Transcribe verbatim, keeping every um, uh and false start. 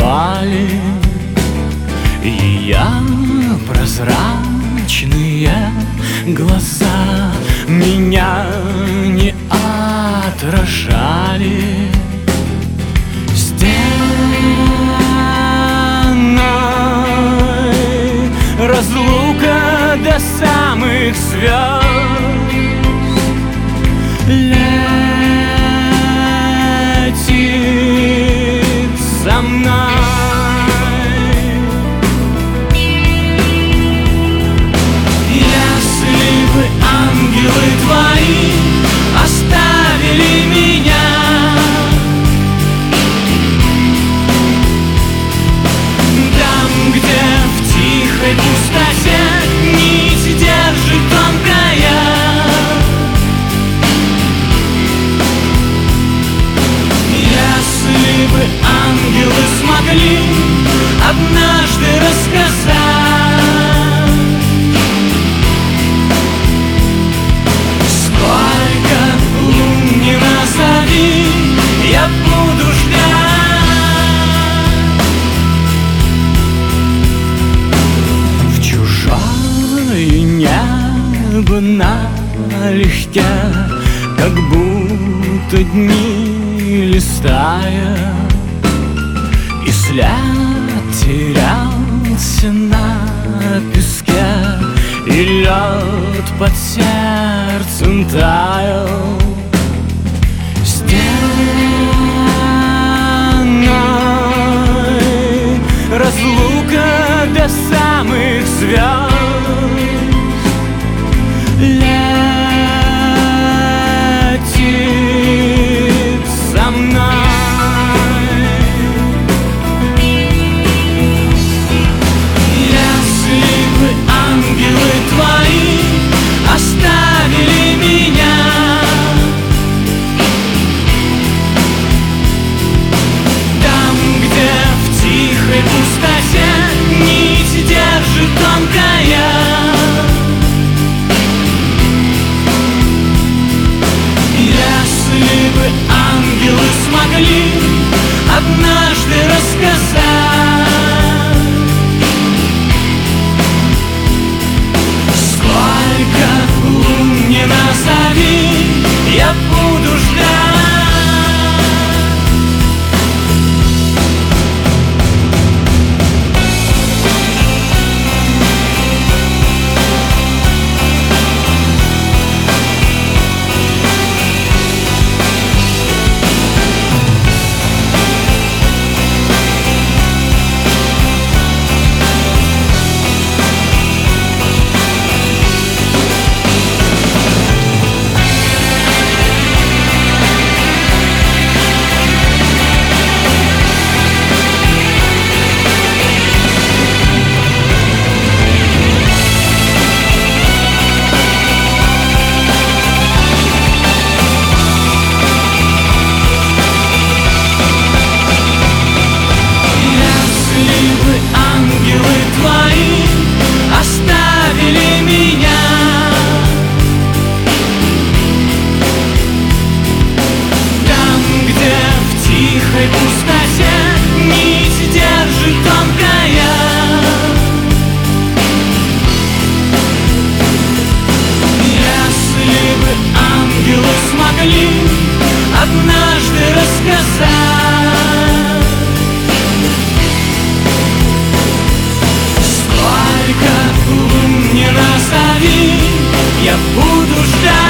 звали ее прозрачные глаза, меня не отражали стеной. Разлука до самых звезд летит со мной. Если бы ангелы твои оставили меня, там, где в тихой пустоте нить держит тонкая, если бы ангелы смогли однажды рассказать, сколько лун не назови, я буду ждать. В чужое небо налегке, как будто дни листая, и след терялся на песке, и лед под сердцем таял стеной. Разлука до самых звезд летит со мной. Если бы ангелы твои оставили меня, там, где в тихой пустоте нить держит тонкая, если бы ангелы смогли однажды рассказать, сколько лун не назови, я буду ждать. Однажды рассказать, сколько лун не назови, я буду ждать.